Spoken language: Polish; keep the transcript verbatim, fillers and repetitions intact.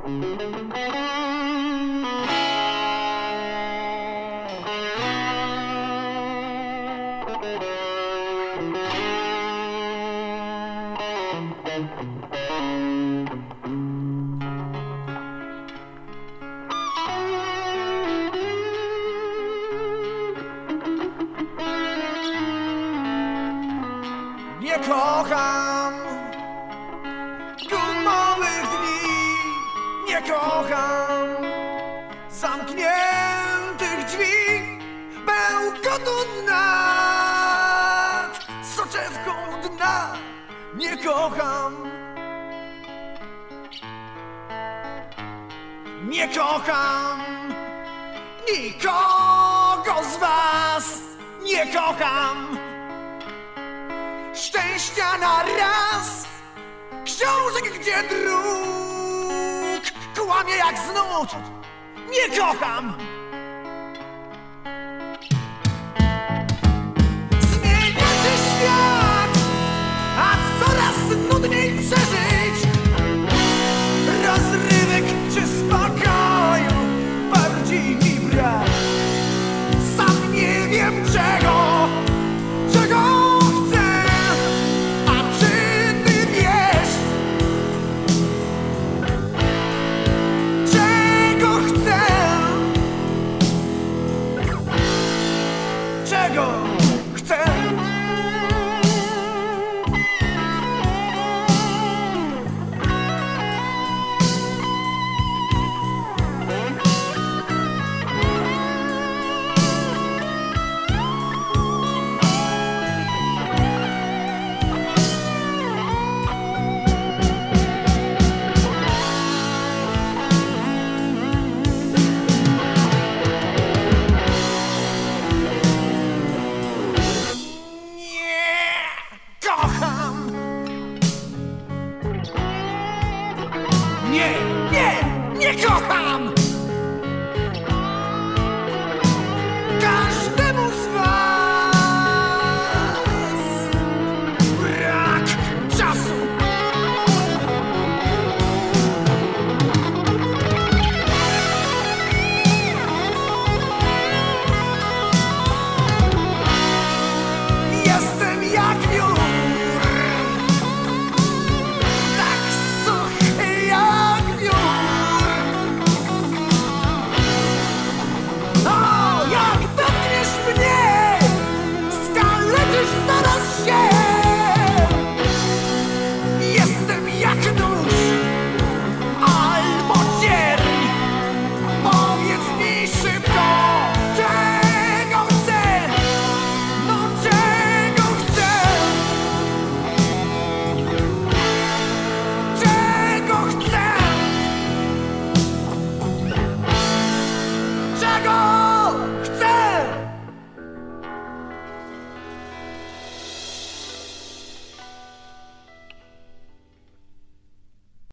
Nie kocham gumowych dni, nie kocham zamkniętych drzwi, bełkotu nad soczewką dna. Nie kocham, nie kocham nikogo z was, nie kocham szczęścia na raz, książek, gdzie druk kłamie jak znud. Nie kocham zmienia się świat, a coraz nudniej przeżyć rozrywek czy spokoju. Bardziej mi brak, sam nie wiem czego, czego czego chcę. Nie, nie, nie kocham!